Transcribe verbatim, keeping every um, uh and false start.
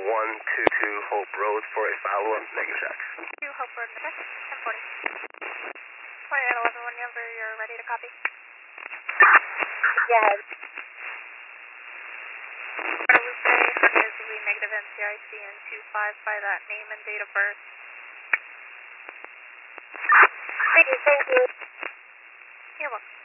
one two two Hope Road for a follow-up negative check. two Hope Road, check, ten forty. twenty-nine eleven, whenever you're ready to copy. Yeah. Guadalupe is the negative N C I C and two five by that name and date of birth. Thank you, thank you. You're welcome.